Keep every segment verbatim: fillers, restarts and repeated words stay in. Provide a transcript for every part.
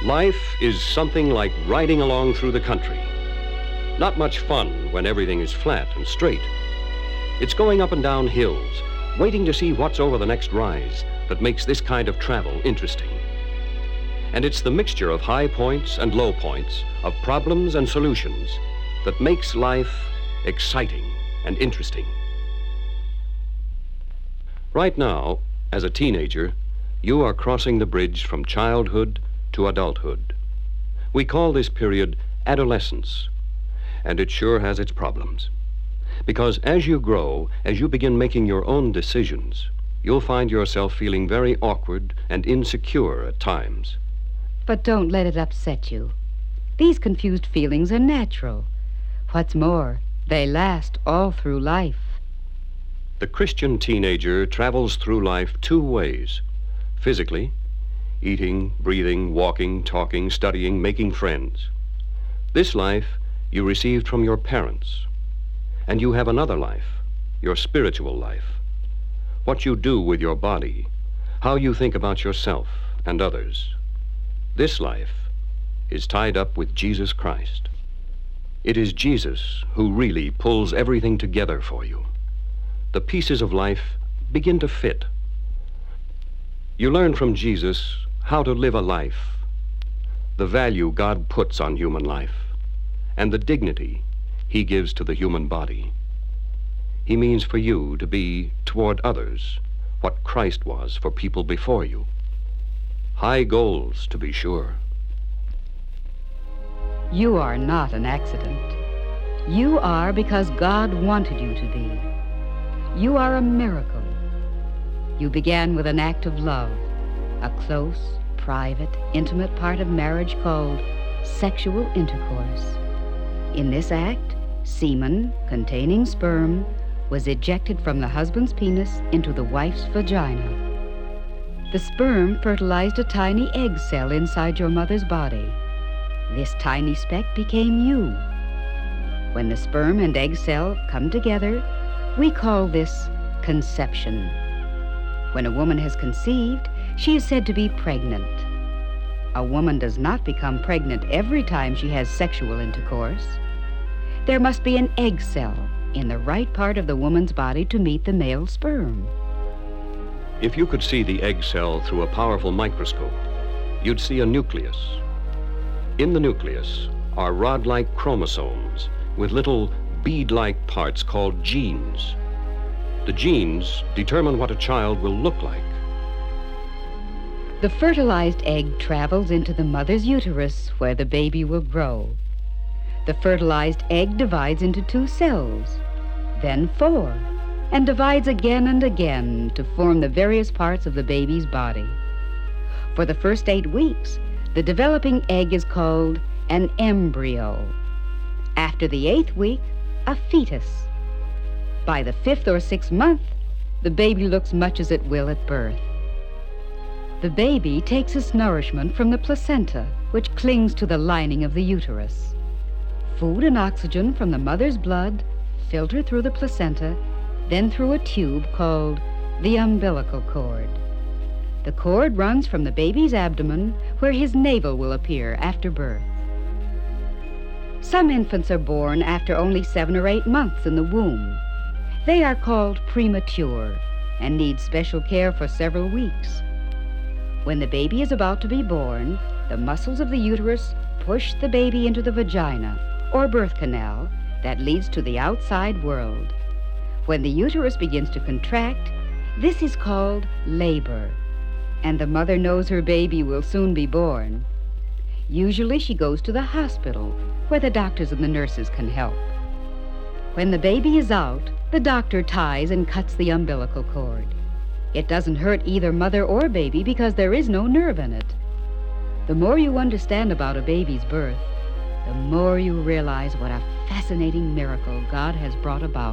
Life is something like riding along through the country. Not much fun when everything is flat and straight. It's going up and down hills, waiting to see what's over the next rise that makes this kind of travel interesting. And it's the mixture of high points and low points, of problems and solutions, that makes life exciting and interesting. Right now, as a teenager, you are crossing the bridge from childhood to adulthood. We call this period adolescence, and it sure has its problems. Because as you grow, as you begin making your own decisions, you'll find yourself feeling very awkward and insecure at times. But don't let it upset you. These confused feelings are natural. What's more, they last all through life. The Christian teenager travels through life two ways. Physically, eating, breathing, walking, talking, studying, making friends. This life you received from your parents. And you have another life, your spiritual life. What you do with your body, how you think about yourself and others. This life is tied up with Jesus Christ. It is Jesus who really pulls everything together for you. The pieces of life begin to fit. You learn from Jesus how to live a life, the value God puts on human life, and the dignity He gives to the human body. He means for you to be, toward others, what Christ was for people before you. High goals, to be sure. You are not an accident. You are because God wanted you to be. You are a miracle. You began with an act of love, a close, private, intimate part of marriage called sexual intercourse. In this act, semen containing sperm was ejected from the husband's penis into the wife's vagina. The sperm fertilized a tiny egg cell inside your mother's body. This tiny speck became you. When the sperm and egg cell come together, we call this conception. When a woman has conceived, she is said to be pregnant. A woman does not become pregnant every time she has sexual intercourse. There must be an egg cell in the right part of the woman's body to meet the male sperm. If you could see the egg cell through a powerful microscope, you'd see a nucleus. In the nucleus are rod-like chromosomes with little bead-like parts called genes. The genes determine what a child will look like. The fertilized egg travels into the mother's uterus where the baby will grow. The fertilized egg divides into two cells, then four, and divides again and again to form the various parts of the baby's body. For the first eight weeks, the developing egg is called an embryo. After the eighth week, a fetus. By the fifth or sixth month, the baby looks much as it will at birth. The baby takes its nourishment from the placenta, which clings to the lining of the uterus. Food and oxygen from the mother's blood filter through the placenta, then through a tube called the umbilical cord. The cord runs from the baby's abdomen, where his navel will appear after birth. Some infants are born after only seven or eight months in the womb. They are called premature and need special care for several weeks. When the baby is about to be born, the muscles of the uterus push the baby into the vagina, or birth canal, that leads to the outside world. When the uterus begins to contract, this is called labor, and the mother knows her baby will soon be born. Usually she goes to the hospital, where the doctors and the nurses can help. When the baby is out, the doctor ties and cuts the umbilical cord. It doesn't hurt either mother or baby because there is no nerve in it. The more you understand about a baby's birth, the more you realize what a fascinating miracle God has brought about.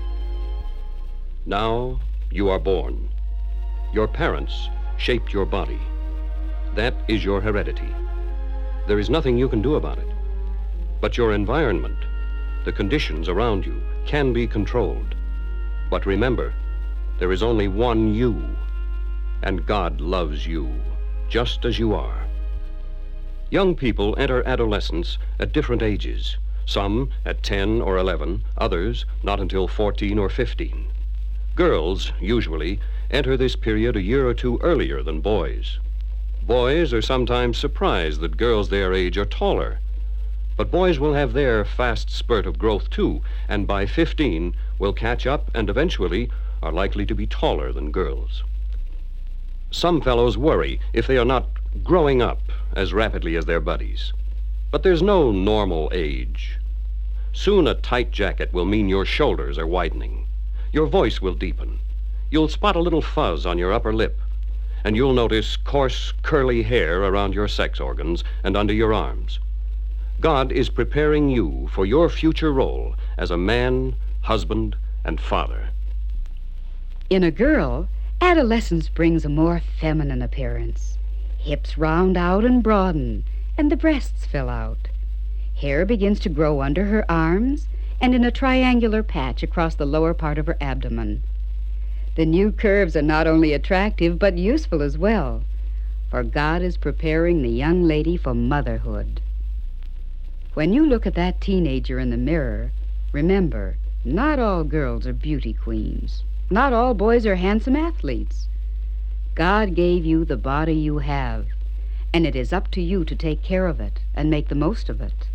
Now you are born. Your parents shaped your body. That is your heredity. There is nothing you can do about it. But your environment, the conditions around you, can be controlled. But remember, there is only one you, and God loves you just as you are. Young people enter adolescence at different ages, some at ten or eleven, others not until fourteen or fifteen. Girls, usually, enter this period a year or two earlier than boys. Boys are sometimes surprised that girls their age are taller. But boys will have their fast spurt of growth, too, and by fifteen will catch up and eventually are likely to be taller than girls. Some fellows worry if they are not growing up as rapidly as their buddies. But there's no normal age. Soon a tight jacket will mean your shoulders are widening. Your voice will deepen. You'll spot a little fuzz on your upper lip, and you'll notice coarse, curly hair around your sex organs and under your arms. God is preparing you for your future role as a man, husband, and father. In a girl, adolescence brings a more feminine appearance. Hips round out and broaden, and the breasts fill out. Hair begins to grow under her arms and in a triangular patch across the lower part of her abdomen. The new curves are not only attractive, but useful as well, for God is preparing the young lady for motherhood. When you look at that teenager in the mirror, remember, not all girls are beauty queens. Not all boys are handsome athletes. God gave you the body you have, and it is up to you to take care of it and make the most of it.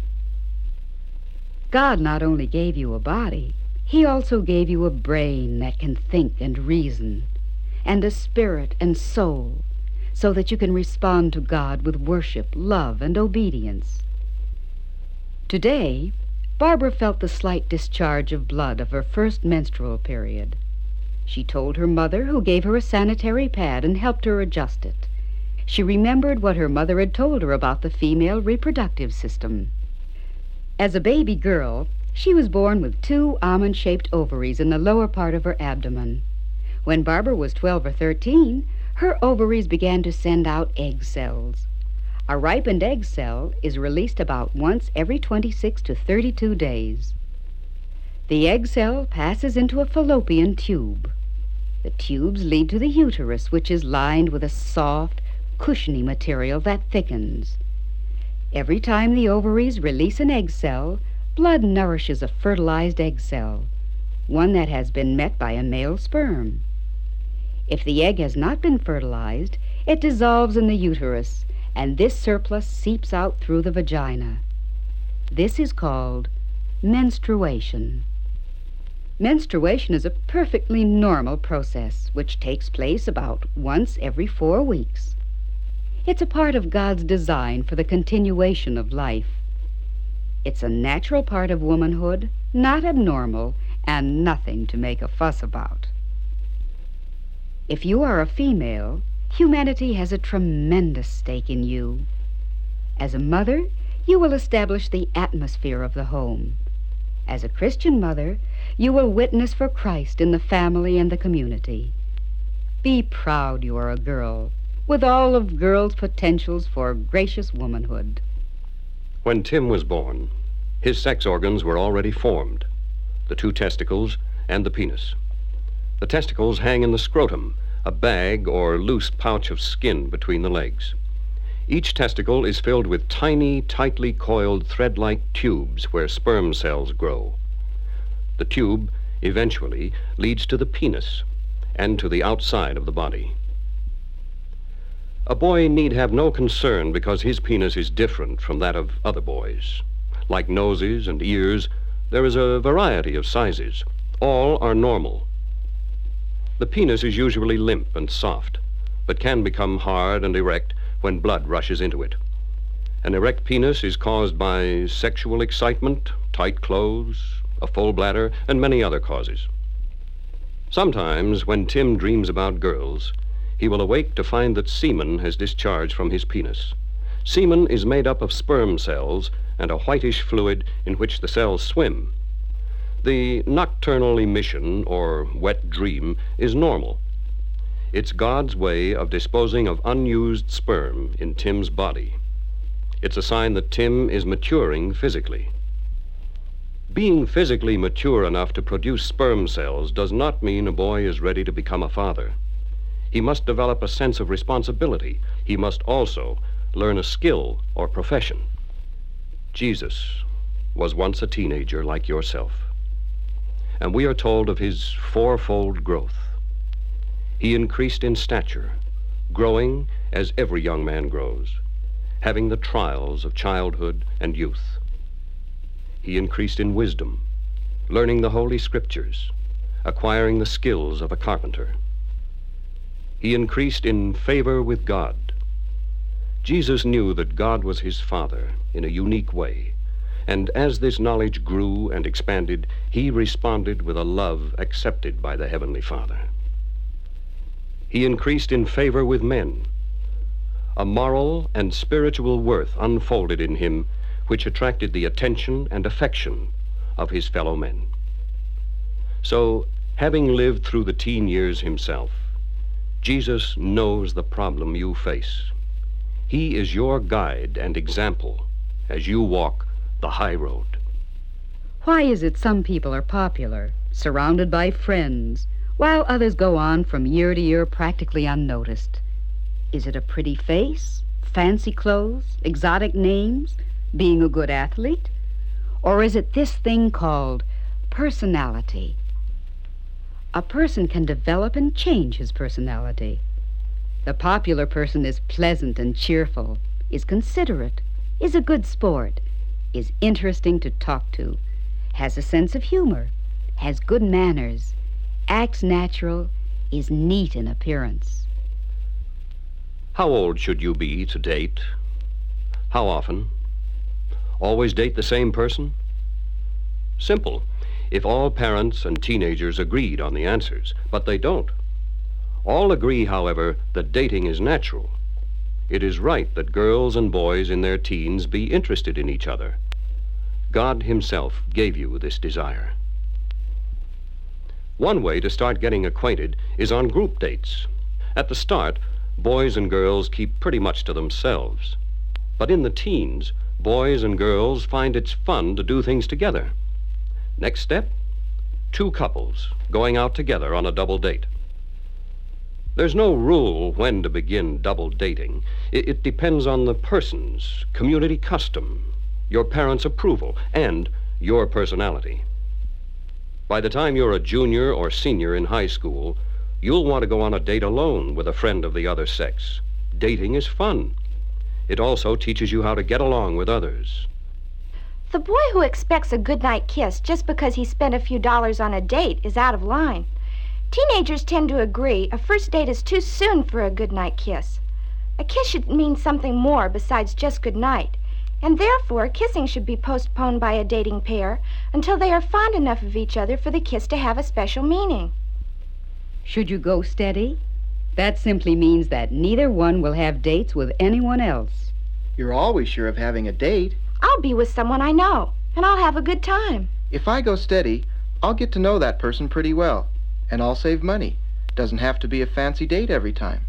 God not only gave you a body, He also gave you a brain that can think and reason, and a spirit and soul, so that you can respond to God with worship, love, and obedience. Today, Barbara felt the slight discharge of blood of her first menstrual period. She told her mother, who gave her a sanitary pad and helped her adjust it. She remembered what her mother had told her about the female reproductive system. As a baby girl, she was born with two almond-shaped ovaries in the lower part of her abdomen. When Barbara was twelve or thirteen, her ovaries began to send out egg cells. A ripened egg cell is released about once every twenty-six to thirty-two days. The egg cell passes into a fallopian tube. The tubes lead to the uterus, which is lined with a soft, cushiony material that thickens. Every time the ovaries release an egg cell, blood nourishes a fertilized egg cell, one that has been met by a male sperm. If the egg has not been fertilized, it dissolves in the uterus, and this surplus seeps out through the vagina. This is called menstruation. Menstruation is a perfectly normal process which takes place about once every four weeks. It's a part of God's design for the continuation of life. It's a natural part of womanhood, not abnormal, and nothing to make a fuss about. If you are a female, humanity has a tremendous stake in you. As a mother, you will establish the atmosphere of the home. As a Christian mother, you will witness for Christ in the family and the community. Be proud you are a girl, with all of girls' potentials for gracious womanhood. When Tim was born, his sex organs were already formed, the two testicles and the penis. The testicles hang in the scrotum, a bag or loose pouch of skin between the legs. Each testicle is filled with tiny, tightly coiled thread-like tubes where sperm cells grow. The tube eventually leads to the penis and to the outside of the body. A boy need have no concern because his penis is different from that of other boys. Like noses and ears, there is a variety of sizes. All are normal. The penis is usually limp and soft, but can become hard and erect when blood rushes into it. An erect penis is caused by sexual excitement, tight clothes, a full bladder, and many other causes. Sometimes, when Tim dreams about girls, he will awake to find that semen has discharged from his penis. Semen is made up of sperm cells and a whitish fluid in which the cells swim. The nocturnal emission, or wet dream, is normal. It's God's way of disposing of unused sperm in Tim's body. It's a sign that Tim is maturing physically. Being physically mature enough to produce sperm cells does not mean a boy is ready to become a father. He must develop a sense of responsibility. He must also learn a skill or profession. Jesus was once a teenager like yourself, and we are told of his fourfold growth. He increased in stature, growing as every young man grows, having the trials of childhood and youth. He increased in wisdom, learning the Holy Scriptures, acquiring the skills of a carpenter. He increased in favor with God. Jesus knew that God was his Father in a unique way, and as this knowledge grew and expanded, he responded with a love accepted by the Heavenly Father. He increased in favor with men. A moral and spiritual worth unfolded in him which attracted the attention and affection of his fellow men. So, having lived through the teen years himself, Jesus knows the problem you face. He is your guide and example as you walk the high road. Why is it some people are popular, surrounded by friends, while others go on from year to year practically unnoticed? Is it a pretty face, fancy clothes, exotic names, being a good athlete? Or is it this thing called personality? A person can develop and change his personality. The popular person is pleasant and cheerful, is considerate, is a good sport, is interesting to talk to, has a sense of humor, has good manners, acts natural, is neat in appearance. How old should you be to date? How often? Always date the same person? Simple, if all parents and teenagers agreed on the answers, but they don't. All agree, however, that dating is natural. It is right that girls and boys in their teens be interested in each other. God himself gave you this desire. One way to start getting acquainted is on group dates. At the start, boys and girls keep pretty much to themselves. But in the teens, boys and girls find it's fun to do things together. Next step, two couples going out together on a double date. There's no rule when to begin double dating. It, it depends on the person's community custom, your parents' approval, and your personality. By the time you're a junior or senior in high school, you'll want to go on a date alone with a friend of the other sex. Dating is fun. It also teaches you how to get along with others. The boy who expects a goodnight kiss just because he spent a few dollars on a date is out of line. Teenagers tend to agree a first date is too soon for a goodnight kiss. A kiss should mean something more besides just goodnight, and therefore kissing should be postponed by a dating pair until they are fond enough of each other for the kiss to have a special meaning. Should you go steady? That simply means that neither one will have dates with anyone else. You're always sure of having a date. I'll be with someone I know, and I'll have a good time. If I go steady, I'll get to know that person pretty well, and I'll save money. Doesn't have to be a fancy date every time.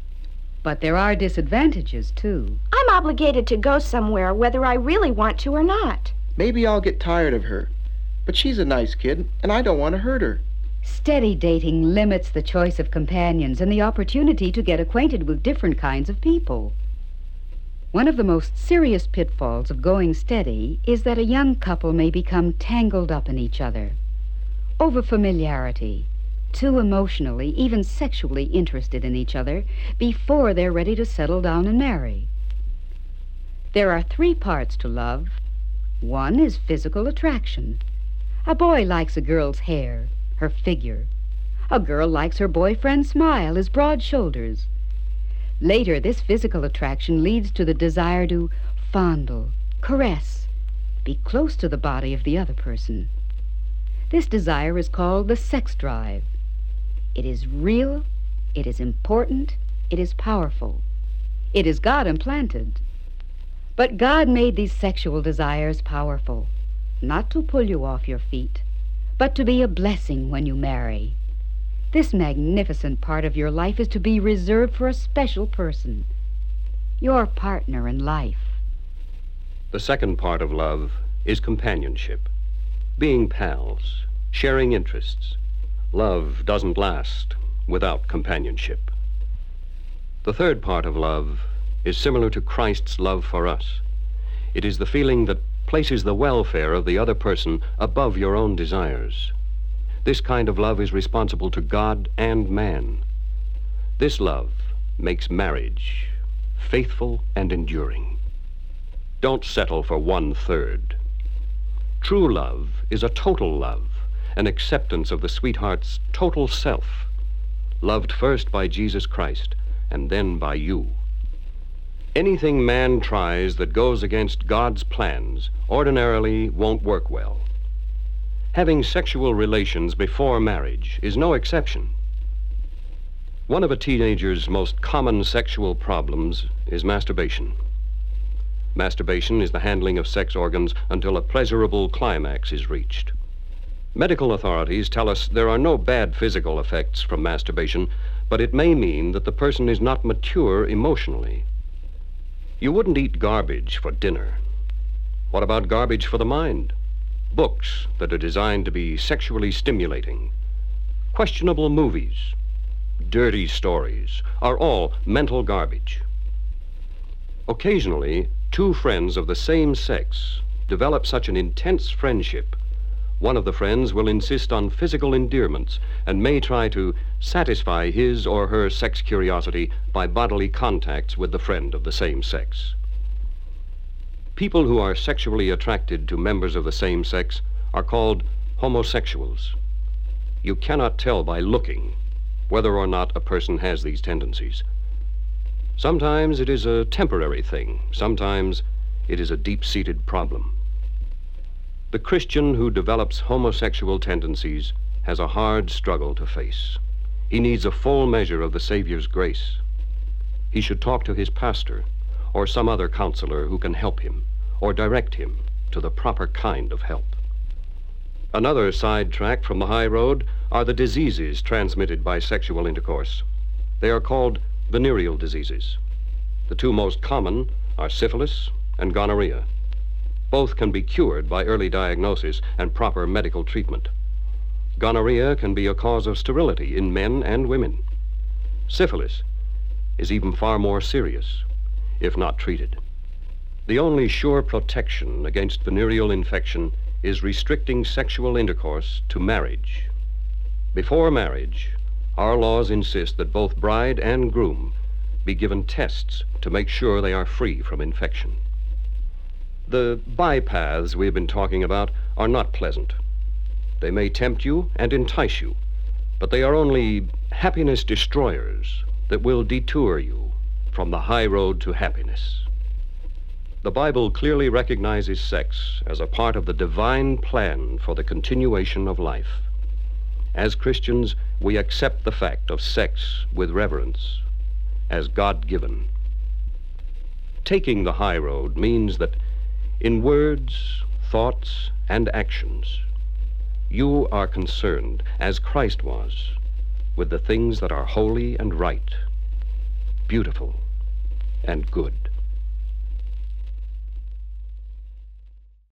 But there are disadvantages, too. I'm obligated to go somewhere whether I really want to or not. Maybe I'll get tired of her, but she's a nice kid, and I don't want to hurt her. Steady dating limits the choice of companions and the opportunity to get acquainted with different kinds of people. One of the most serious pitfalls of going steady is that a young couple may become tangled up in each other. Over-familiarity, too emotionally, even sexually interested in each other before they're ready to settle down and marry. There are three parts to love. One is physical attraction. A boy likes a girl's hair, her figure. A girl likes her boyfriend's smile, his broad shoulders. Later, this physical attraction leads to the desire to fondle, caress, be close to the body of the other person. This desire is called the sex drive. It is real, it is important, it is powerful. It is God-implanted. But God made these sexual desires powerful, not to pull you off your feet, but to be a blessing when you marry. This magnificent part of your life is to be reserved for a special person, your partner in life. The second part of love is companionship, being pals, sharing interests. Love doesn't last without companionship. The third part of love is similar to Christ's love for us. It is the feeling that places the welfare of the other person above your own desires. This kind of love is responsible to God and man. This love makes marriage faithful and enduring. Don't settle for one-third. True love is a total love, an acceptance of the sweetheart's total self, loved first by Jesus Christ and then by you. Anything man tries that goes against God's plans ordinarily won't work well. Having sexual relations before marriage is no exception. One of a teenager's most common sexual problems is masturbation. Masturbation is the handling of sex organs until a pleasurable climax is reached. Medical authorities tell us there are no bad physical effects from masturbation, but it may mean that the person is not mature emotionally. You wouldn't eat garbage for dinner. What about garbage for the mind? Books that are designed to be sexually stimulating, questionable movies, dirty stories are all mental garbage. Occasionally, two friends of the same sex develop such an intense friendship. One of the friends will insist on physical endearments and may try to satisfy his or her sex curiosity by bodily contacts with the friend of the same sex. People who are sexually attracted to members of the same sex are called homosexuals. You cannot tell by looking whether or not a person has these tendencies. Sometimes it is a temporary thing. Sometimes it is a deep-seated problem. The Christian who develops homosexual tendencies has a hard struggle to face. He needs a full measure of the Savior's grace. He should talk to his pastor or some other counselor who can help him or direct him to the proper kind of help. Another sidetrack from the high road are the diseases transmitted by sexual intercourse. They are called venereal diseases. The two most common are syphilis and gonorrhea. Both can be cured by early diagnosis and proper medical treatment. Gonorrhea can be a cause of sterility in men and women. Syphilis is even far more serious, if not treated. The only sure protection against venereal infection is restricting sexual intercourse to marriage. Before marriage, our laws insist that both bride and groom be given tests to make sure they are free from infection. The bypaths we've been talking about are not pleasant. They may tempt you and entice you, but they are only happiness destroyers that will detour you from the high road to happiness. The Bible clearly recognizes sex as a part of the divine plan for the continuation of life. As Christians, we accept the fact of sex with reverence, as God-given. Taking the high road means that in words, thoughts, and actions, you are concerned, as Christ was, with the things that are holy and right, beautiful and good.